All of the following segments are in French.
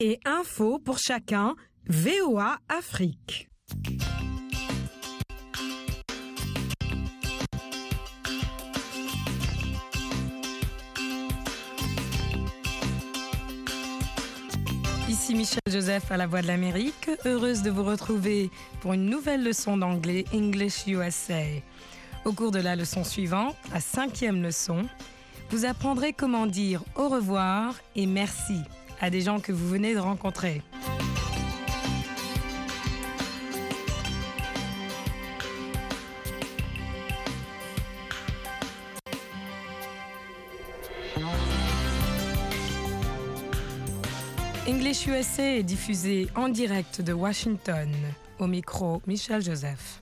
et info pour chacun, VOA Afrique. Ici Michel Joseph à la Voix de l'Amérique, heureuse de vous retrouver pour une nouvelle leçon d'anglais English USA. Au cours de la leçon suivante, la 5e leçon, vous apprendrez comment dire au revoir et merci à des gens que vous venez de rencontrer. English USA est diffusé en direct de Washington. Au micro, Michel Joseph.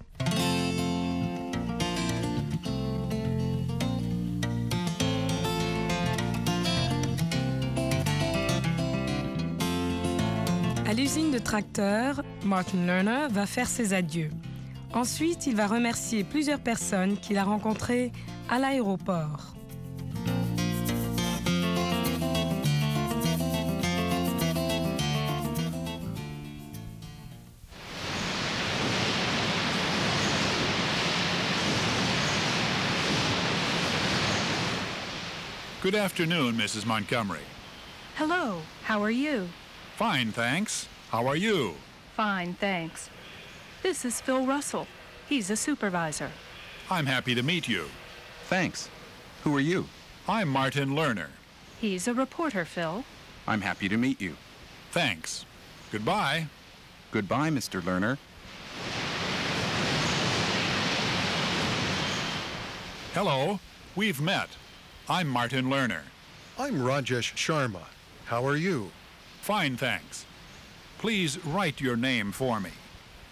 À l'usine de tracteurs, Martin Lerner va faire ses adieux. Ensuite, il va remercier plusieurs personnes qu'il a rencontrées à l'aéroport. Good afternoon, Mrs. Montgomery. Hello, how are you? Fine, thanks. How are you? Fine, thanks. This is Phil Russell. He's a supervisor. I'm happy to meet you. Thanks. Who are you? I'm Martin Lerner. He's a reporter, Phil. I'm happy to meet you. Thanks. Goodbye. Goodbye, Mr. Lerner. Hello. We've met. I'm Martin Lerner. I'm Rajesh Sharma. How are you? Fine, thanks. Please write your name for me.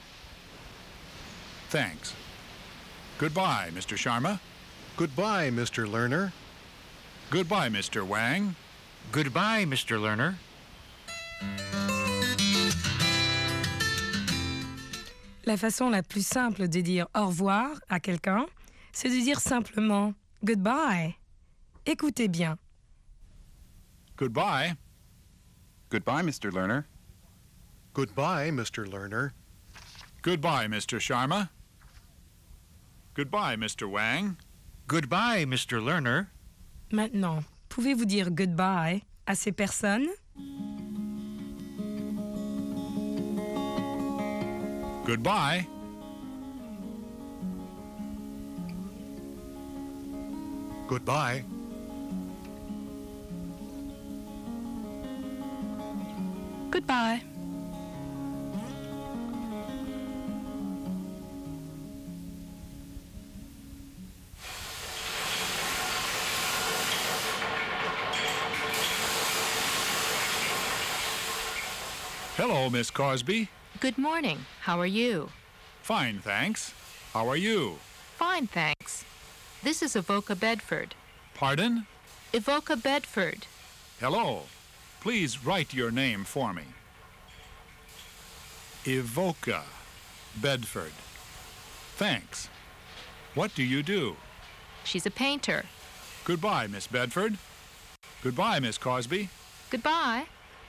Thanks. Goodbye, Mr. Sharma. Goodbye, Mr. Lerner. Goodbye, Mr. Wang. Goodbye, Mr. Lerner. La façon la plus simple de dire au revoir à quelqu'un, c'est de dire simplement goodbye. Écoutez bien. Goodbye. Goodbye, Mr. Lerner. Goodbye, Mr. Lerner. Goodbye, Mr. Sharma. Goodbye, Mr. Wang. Goodbye, Mr. Lerner. Maintenant, pouvez-vous dire goodbye à ces personnes? Goodbye. Goodbye. Goodbye. Hello, Miss Cosby. Good morning. How are you? Fine, thanks. How are you? Fine, thanks. This is Evoca Bedford. Pardon? Evoca Bedford. Hello. Please write your name for me. Evoca Bedford. Thanks. What do you do? She's a painter. Goodbye, Miss Bedford. Goodbye, Miss Cosby. Goodbye.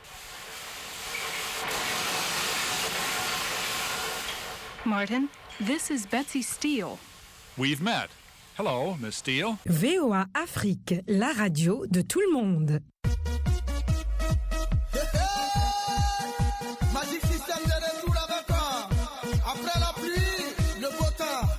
Martin, this is Betsy Steele. We've met. Hello, Miss Steele. VOA Afrique, la radio de tout le monde. Magic System de retour avec toi. Après la pluie, le beau temps.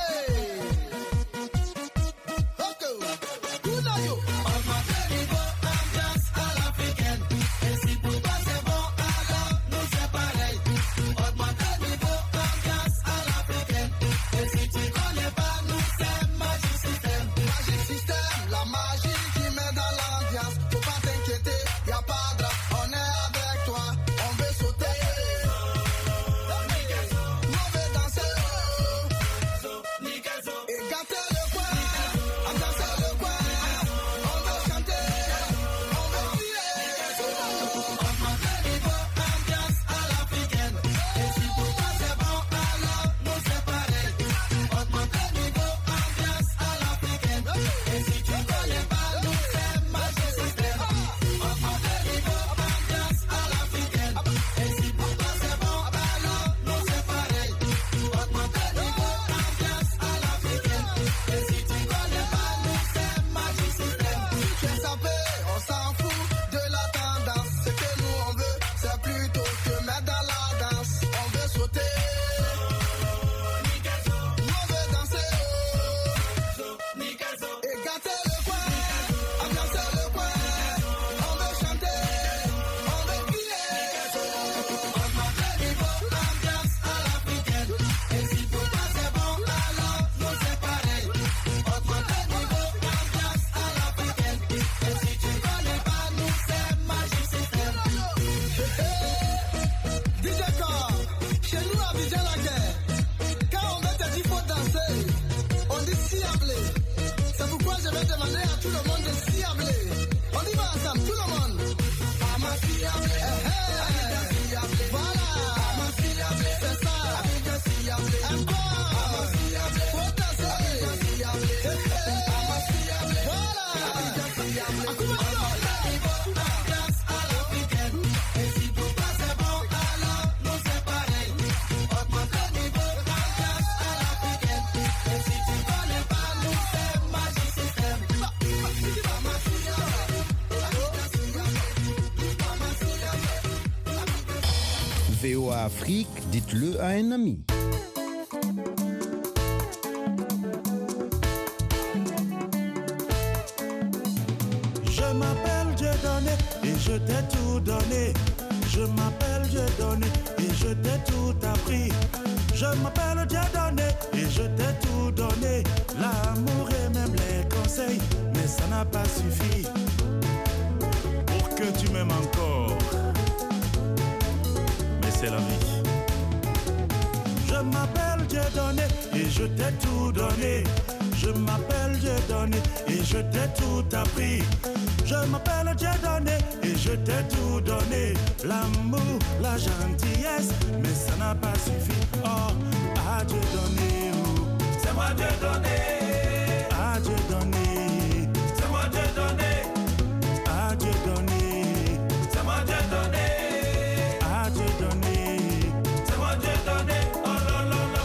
Augmenter niveau ambiance à l'africaine. Et si pour toi c'est bon, alors nous c'est pareil. Augmenter niveau ambiance à l'africaine. Et si tu connais pas, nous c'est Magic System. Magic System, la magie qui met dans l'ambiance. Faut pas VOA Afrique, dites-le à un ami. Je m'appelle Dieudonné et je t'ai tout donné. Je m'appelle Dieudonné et je t'ai tout appris. Je m'appelle Dieudonné et je t'ai tout donné. L'amour et même les conseils, mais ça n'a pas suffi pour que tu m'aimes encore. Mais c'est la vie. Je m'appelle Dieudonné et je t'ai tout donné. Je m'appelle Dieudonné et je t'ai tout appris. Je m'appelle Dieudonné et je t'ai tout donné. L'amour, la gentillesse, mais ça n'a pas suffi. Oh, à Dieudonné, c'est moi Dieudonné. À Dieudonné, c'est moi Dieudonné. À Dieudonné, c'est moi Dieudonné. À Dieudonné, c'est moi Dieudonné. Oh là là là.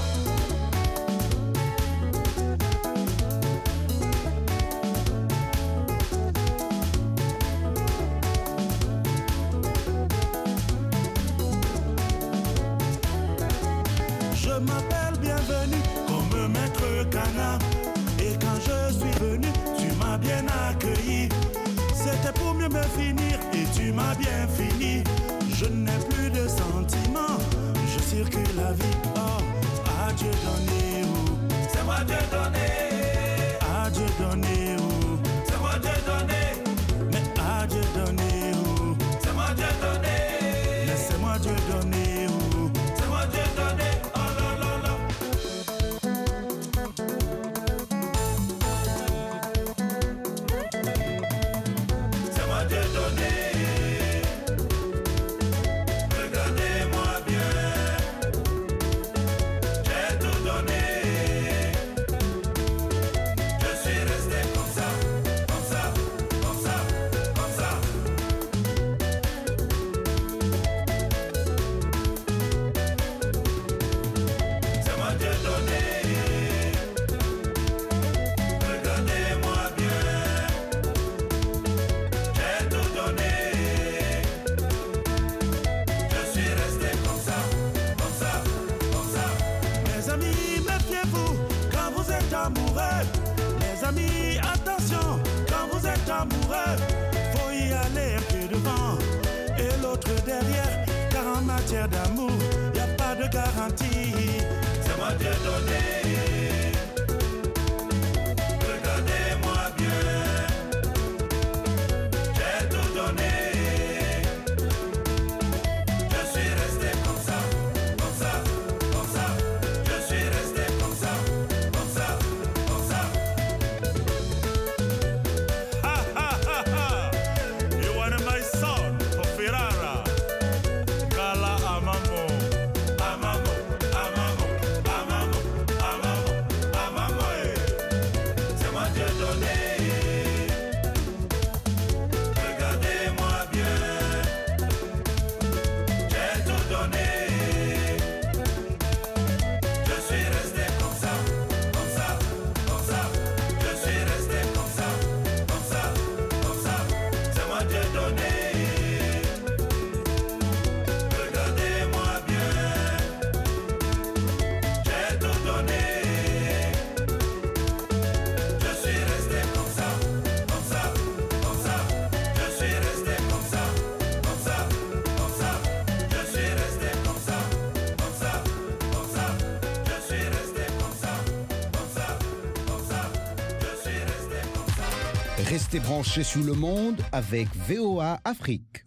Je m'appelle Bienvenue comme maître Cana. Et quand je suis venu, tu m'as bien accueilli. C'était pour mieux me finir et tu m'as bien fini. Je n'ai plus de sentiments, je circule la vie. Oh, à Dieu donné, c'est moi Dieu donné. À Dieu donné, c'est moi Dieu donné. Mais à Dieu donné, c'est moi Dieu donné. Laissez-moi Dieu donné, c'est moi Dieu donné. Oh là là là. C'est moi Dieu donné. Regardez-moi bien. J'ai tout donné. Je suis resté comme ça, comme ça, comme ça, comme ça. C'est moi Dieu donné. Regardez-moi bien. J'ai tout donné. Je suis resté comme ça, comme ça, comme ça. Mes amis, méfiez-vous quand vous êtes amoureux. Les amis, attention quand vous êtes amoureux. Faut y aller un peu devant et l'autre derrière. Car en matière d'amour, y a pas de garantie. C'est moi Dieu donné. Regardez-moi bien. J'ai tout donné. Je suis resté comme ça, comme ça, comme ça. Je suis resté comme ça, comme ça, comme ça. Ha ha ha ha! You want my son for Ferrara? Kala amamo, amamo, amamo, amamo, amamo, amamo. C'est moi Dieu donné. Regardez-moi bien. J'ai tout donné. Je suis resté comme ça, comme ça, comme ça. Je suis resté comme ça, comme ça, comme ça. C'est moi Dieu donné. Regardez-moi bien. J'ai tout donné. Je suis resté comme ça, comme ça, comme ça. Je suis resté comme ça, comme ça, comme ça. Je suis resté comme ça, comme ça, comme ça. Je suis resté comme ça, comme ça, comme ça. Je suis resté comme ça. Restez branchés sur le monde avec VOA Afrique.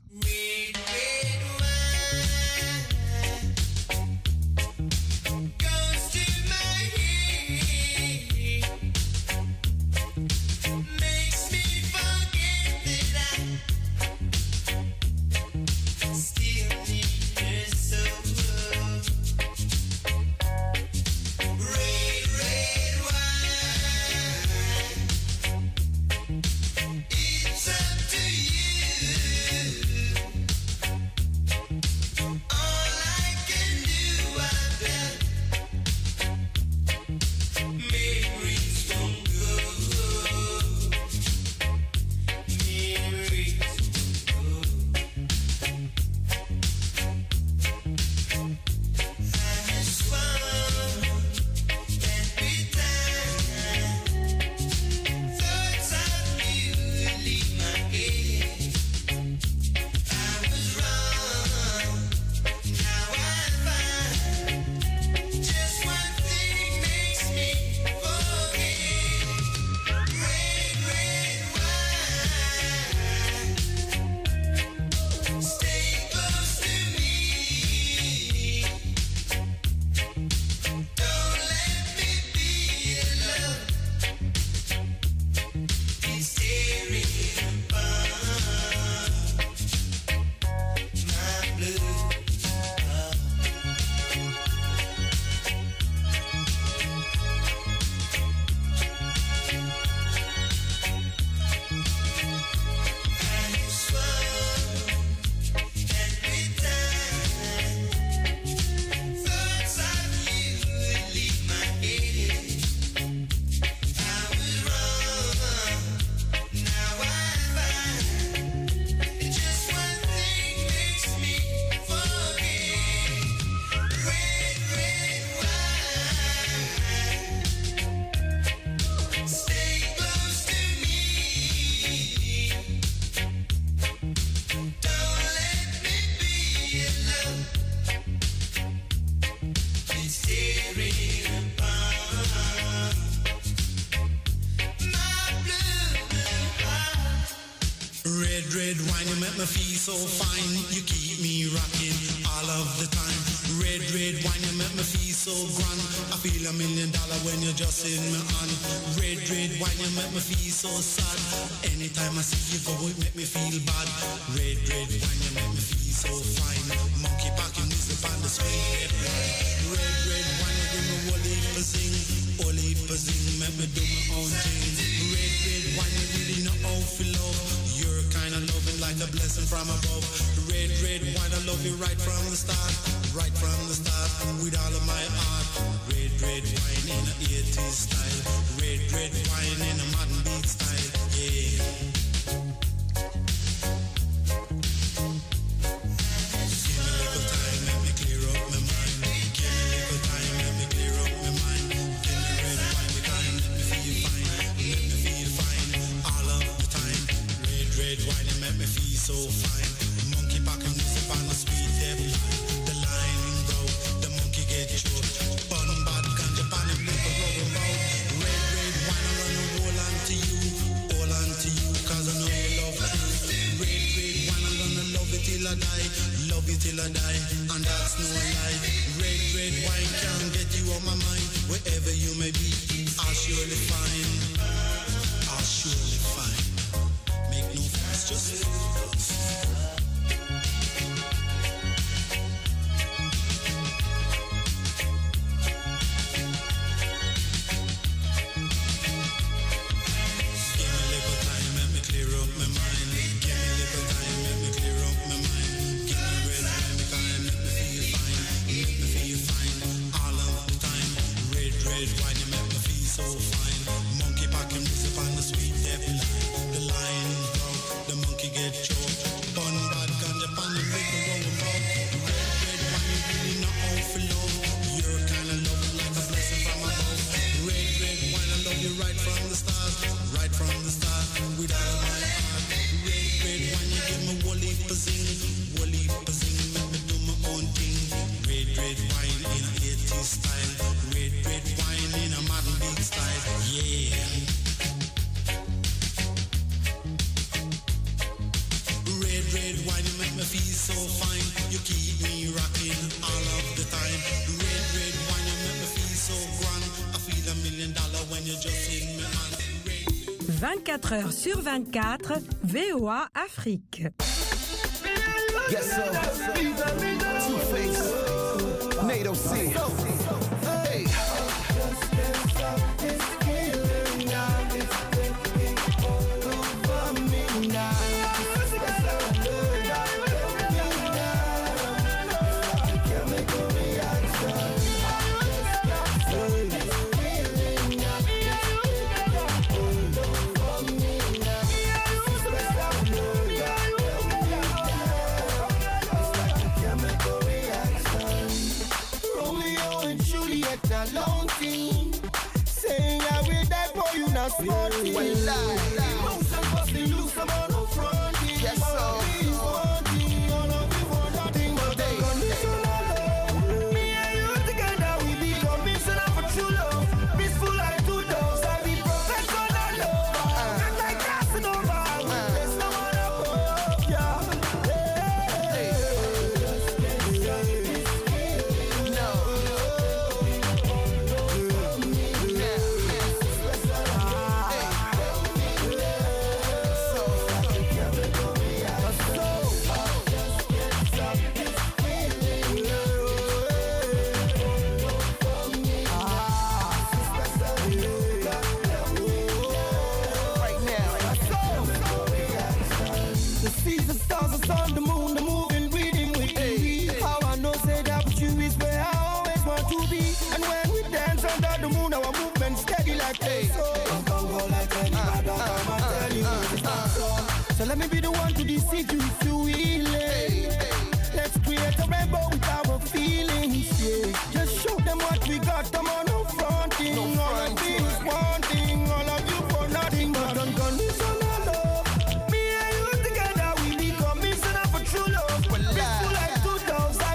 It's up to you. Red wine, you make me feel so fine. You keep me rocking all of the time. Red wine, you make me feel so grand. I feel $1 million when you're just in my hand. Red wine, you make me feel so sad. Anytime I see you go, it make me feel bad. Red wine, you make me feel so fine. Monkey packing music on the street. Red wine, you give me whole heap of zing. Whole heap of zing, make me do my own thing. Red wine, you really know how to love. You're kind of loving like a blessing from above. Red wine, I love you right from the start. Right from the start, with all of my heart. Red wine in a 80s style. Red wine in a modern beat style. Yeah. Give me a little time, let me clear up my mind. Give me a little time, let me clear up my mind. Give me red wine, because let me feel fine. Let me feel fine all of the time. Red wine, you make me feel so fine. Monkey packing music on the street, them the line broke, the monkey get choked. Bun bad ganja pan and make a rubber mouth. Red wine, I run a hold on to you, cause I know you love me. Red wine, I'm gonna love it till I die, and that's no lie. Red wine can't get you on my mind. Wherever you may be, I'll surely find. Make no fuss, just keep me rocking all of the time. Red wine, you make me feel so grand. I feel $1 million when you just in my hand. 24 heures sur 24, VOA Afrique. Yes, sir. Two-Face, NATO C. Hey. Saying I will die for you, not sporting. Loose and busting, loose I'm on the front. Yes, sir. All of you want nothing but the conditional love. Me and you together, we be conditional for true love. Peaceful like two dogs, I be professional love. Not like Casanova, there's no one above, yeah. So let me be the one to deceive you if you will. Let's create a rainbow with our feelings. Yeah. Just show them what we got. Come on, no fronting. No all of this wanting, all of you for nothing but unconditional love. Me and you together, we be conditional for true love. Peaceful like two dogs.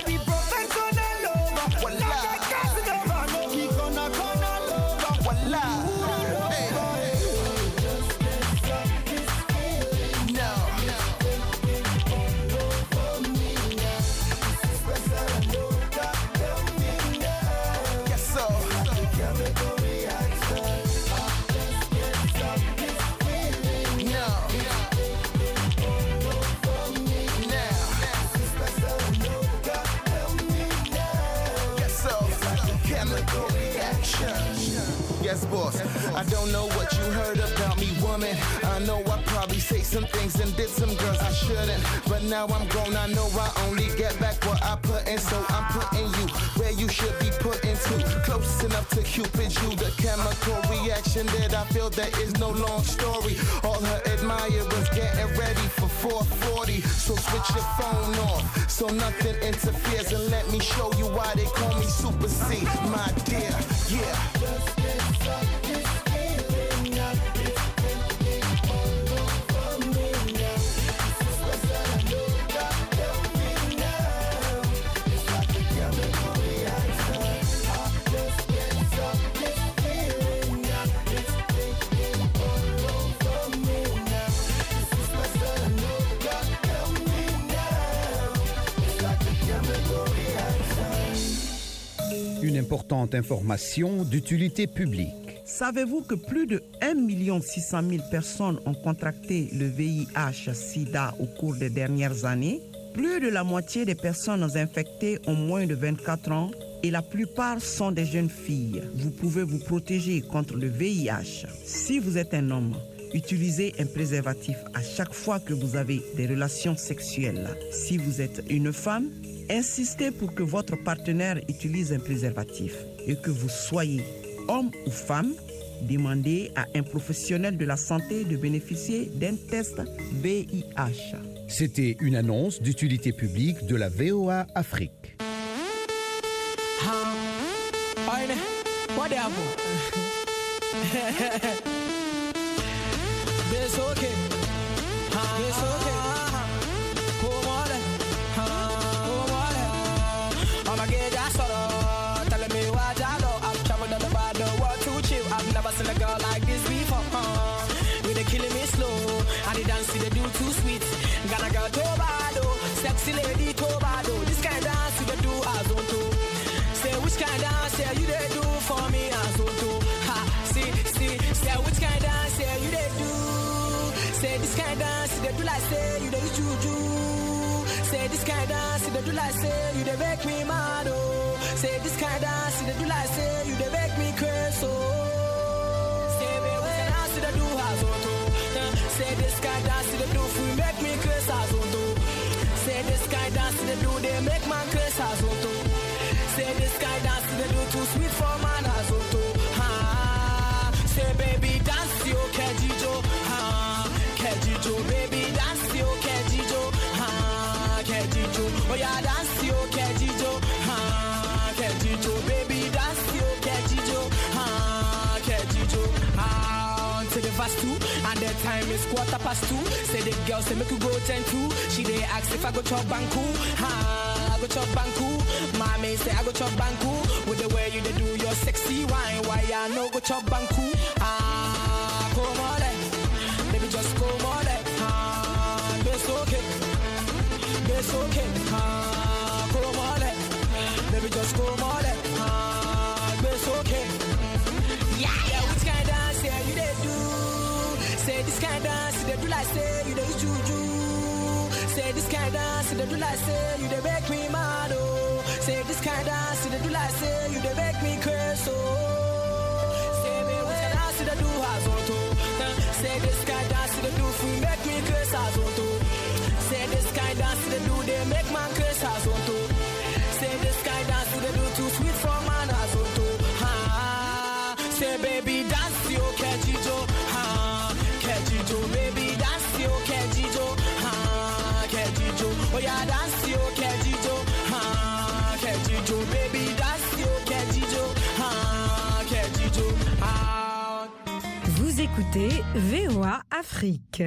yes boss. I don't know what you heard about me, woman. I know I probably say some things and did some girls I shouldn't, but now I'm grown, I know I only get back what I put in, so I'm putting you where you should be put into. Close enough to Cupid, you the chemical reaction that I feel there is no long story. All her admirers getting ready for 440, so switch your phone off so nothing interferes, and let me show you why they call me Super C, my dear. Yeah. Une importante information d'utilité publique. Savez-vous que plus de 1 600 000 personnes ont contracté le VIH-Sida au cours des dernières années? Plus de la moitié des personnes infectées ont moins de 24 ans et la plupart sont des jeunes filles. Vous pouvez vous protéger contre le VIH. Si vous êtes un homme, utilisez un préservatif à chaque fois que vous avez des relations sexuelles. Si vous êtes une femme, insistez pour que votre partenaire utilise un préservatif. Et que vous soyez homme ou femme, demandez à un professionnel de la santé de bénéficier d'un test VIH. C'était une annonce d'utilité publique de la VOA Afrique. Seen a girl like this before, with a killing me slow, and the dance they do too sweet. Ghana girl Tobado, sexy lady Tobado. This kind of dance you do as on to. Say which kind of dance yeah, you they do for me as on to. Ha, see, say which kind of dance yeah, you they do. Say this kind of dance they do like say you they juju. Say this kind of dance they do like say you they make me mad oh. Say this kind of dance they do like say you they make me curse oh. Say this guy dance to the do for make me curse as on to. Say this guy dance to the do they make man curse as on to. Say this guy dance to the do too sweet for man as on to. Ha. Say baby dance yo kejijo. Ha. Kejijo baby dance yo kejijo. Ha. Kejijo. Oh yeah dance yo kejijo. Ha. Kejijo baby dance yo kejijo. Ha. Kejijo. Ha. To the verse 2 and the time is 2:15. Say the girl say make you go 10-2. She dey ask if I go chop banku. Ha, I go chop banku. Mommy say I go chop banku. With the way you dey do your sexy wine, why I no go chop banku? Ah, come on, baby just come on, it's okay, it's okay. Ah, come on, baby just come on, it's okay. Yeah, which kind of dance yeah, you dey do? Say this kind of dance they do like say you dey juju. Say this kind of dance they do like say you dey make me mad oh. Say this kind of dance they do like say you dey make me curse oh. Say me which kind of dance they do as on to. Say this kind of dance they do for make me curse as on to. Say this kind of dance they do they make man curse as on to. Say this kind of dance they do too sweet for man as on to. Ha. Say baby dance yo kejijo. Ha. Kejijo baby dance yo kejijo. Ha. Kejijo. Oh yeah dance yo kejijo. Ha. Kejijo baby dance yo kejijo. Ha. Kejijo. Ha. Vous écoutez VOA Afrique.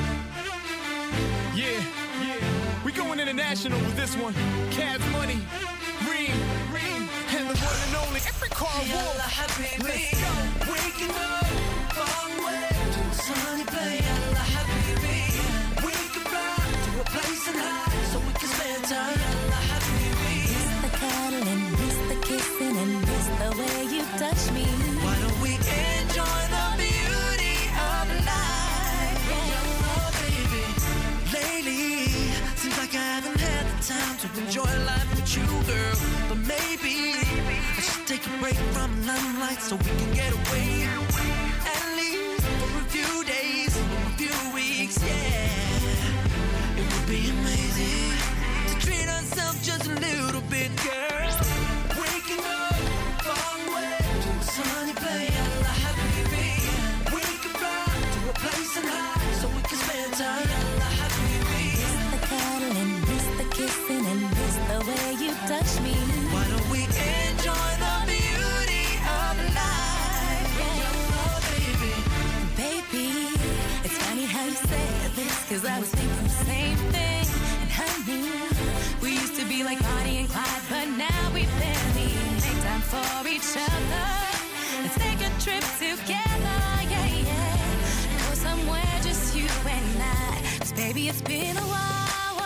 Yeah, we going international with this one. Cash Money, Reem, and the one and only every car war. Let's go. Waking up, long way to a sunny bay. Yalla habibi, we can fly to a place and high so we can spend time. Yalla habibi, miss the cuddling, miss the kissing, and miss the way you touch me. Why don't we enjoy the beauty of life? Yalla baby, lately seems like I haven't had the time to enjoy life with you, girl. But maybe I should take a break from limelight so we can get away. At least for a few days, a few weeks, yeah. It would be amazing to treat ourselves just a little bit, girl. Waking up far away to a sunny place, yalla habibi. We can fly to a place and high so we can spend time, yalla habibi. Miss the cuddling, miss the kissing, and miss the way you touch me. Why don't we enjoy the beauty of life? Yeah. Oh, baby. Baby, it's funny how you say this, cause I was thinking the same thing. And honey, we used to be like Bonnie and Clyde, but now we barely make time for each other. Let's take a trip together, yeah, yeah. Go somewhere just you and I, cause baby it's been a while.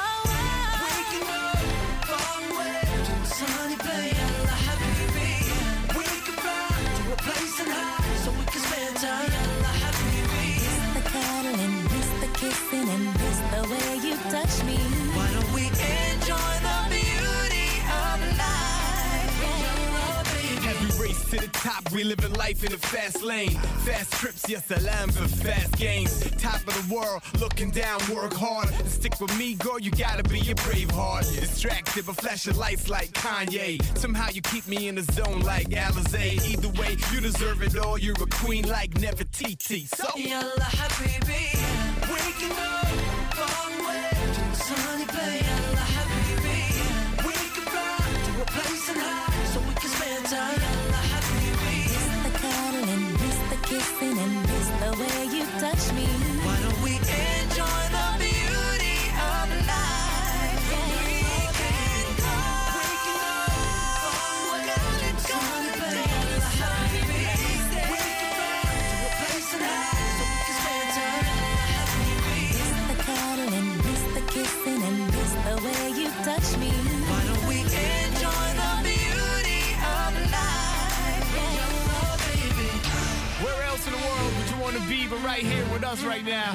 Waking up far away to a sunny place, yalla habibi. We can fly to a place and high so we can spend time, yalla habibi. Miss the cuddling, miss the kissing, and miss the way you touch me. Why don't we enjoy the beauty of life? Yeah. Oh, baby. Every race to the top, we living life in a fast lane. Fast trips, yes, I land for fast games. Top of the world, looking down, work hard. And stick with me, girl, you gotta be a brave heart. Distracted, but flashing lights like Kanye. Somehow you keep me in the zone like Alizé. Either way, you deserve it all. You're a queen like Nefertiti. So, yalla habibi. Waking up far away to a sunny place, yalla habibi. We can fly to a place and high so we can spend time, yalla habibi. Miss the cuddling, miss the kissing, and miss the way you touch me. Why don't we enjoy the beauty of life? We can go. Waking up far away to a sunny place, yalla habibi. We can fly to a place and high so we can spend time, yalla habibi. Miss the cuddling, miss the kissing, and miss the way you touch me. Why don't we enjoy the beauty of life? Oh, baby. where else in the world would you want to be but right here with us right now?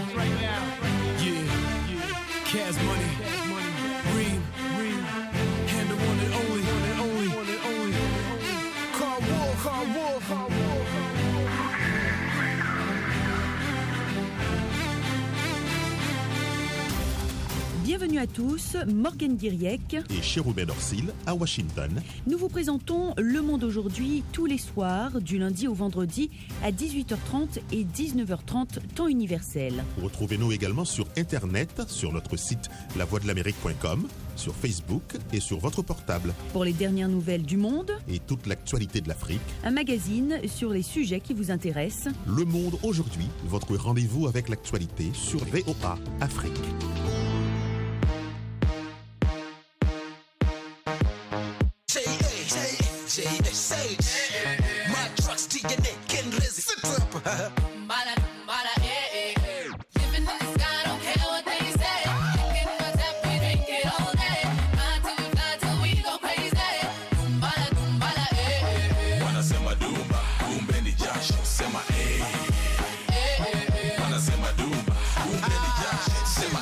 Yeah. Cash Money. Reem. And the one and only. Carl Wolf. Bienvenue à tous, Morgane Guiriec et Chérubin Orsil à Washington. Nous vous présentons Le Monde aujourd'hui tous les soirs, du lundi au vendredi à 18h30 et 19h30 temps universel. Retrouvez-nous également sur Internet, sur notre site lavoixdelamérique.com, sur Facebook et sur votre portable. Pour les dernières nouvelles du monde et toute l'actualité de l'Afrique, un magazine sur les sujets qui vous intéressent. Le Monde aujourd'hui, votre rendez-vous avec l'actualité sur VOA Afrique. My truck's DNA, Ken Rizzy. Sit up. Living in the sky, don't care what they say. Drinking my tap, we drink it all day. Fly till we go crazy. Dumbala, Wanasema dumba, kumbe ni jasho, sema Wanasema dumba, kumbe ni jasho, sema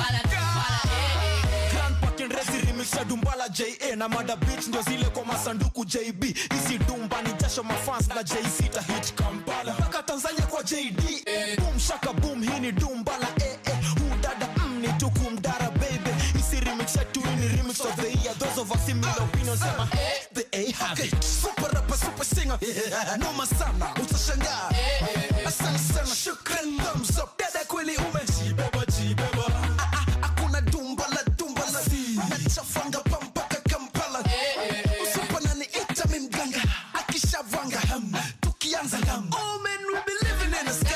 Grand Parking Resi remix ya Dumbala JA na Mada Beats ndio zile kwa masanduku JB. Isi dumba ni jasho mafans na JC ta hit Kampala mpaka Tanzania kwa JD. Boom shaka boom, hii ni Dumbala Udada ni tukumdara baby. Isi remix ya tu ni remix of the year. Those of us similar opinions sema the A have it. Super rapper, super singer, noma sana utashangaa. Asante sana, shukran, thumbs up. Dada kweli umejibeba. Hakuna Dumbala nachafanga pampaka Kampala. Usipana ni ita mimganga akishavanga tukianza oh man, we be living in the sky.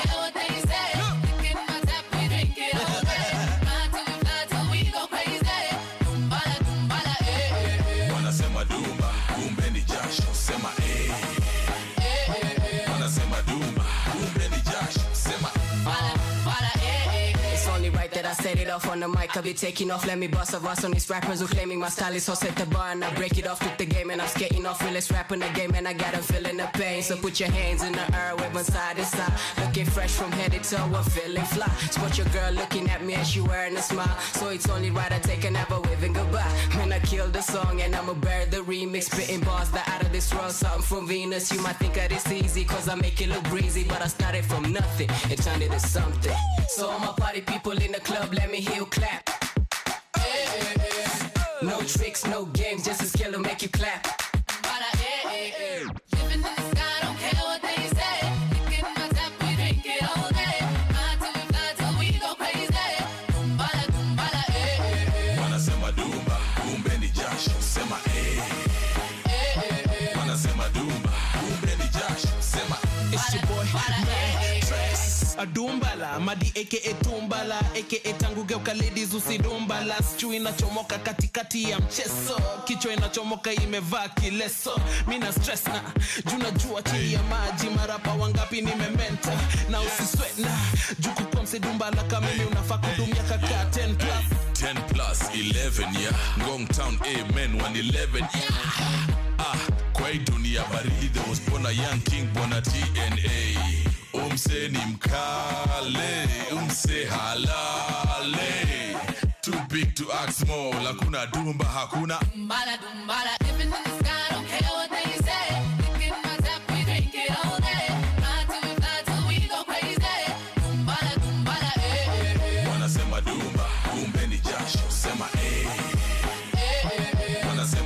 Wanasema dumba, kumbe ni jasho, sema Wanasema dumba, kumbe ni jasho, sema set it off on the mic, I'll be taking off. Let me bust a verse on these rappers who claiming my style is so set the bar and I break it off with the game and I'm skating off realest rap in the game and I got them feeling the pain. So put your hands in the air, wave one side to side, looking fresh from head to toe, I'm feeling fly. Spot your girl looking at me and she wearing a smile, so it's only right I take another waving goodbye. Man, I killed the song and I'ma bear the remix, spitting bars that out of this world, something from Venus. You might think that it's easy cause I make it look breezy, but I started from nothing, it turned into something. So all my party people in the club, let me hear you clap. No tricks, no games, just a skill to make you clap. Living in the sky, don't care what they say. Licking my tap, we drink it all day. Fly till we fly till we go crazy. Dumbala, dumbala, Wanasema dumba, kumbe ni jasho, sema Wanasema dumba, kumbe ni jasho, sema It's your boy, man, Trace. Adumbala, Madi aka Tumbala, aka tangu geuka ladies usidumbala. Sijui inachomoka katikati ya mchezo, kichwa inachomoka imevaa kileso. Mina stress na, juna jua chini ya maji. Marapa wangapi nimementa, na usisweat na juku kwa msedumbala kama mimi unafaa kudumia kaka 10 plus 10 plus 11, yeah. Ngong Town, amen, 111, yeah. Kwa hii dunia baridi, there was born a young king, born a TNA. Umse ni mkale, umse halale. Too big to ask small, hakuna dumba, hakuna dumbala, dumbala,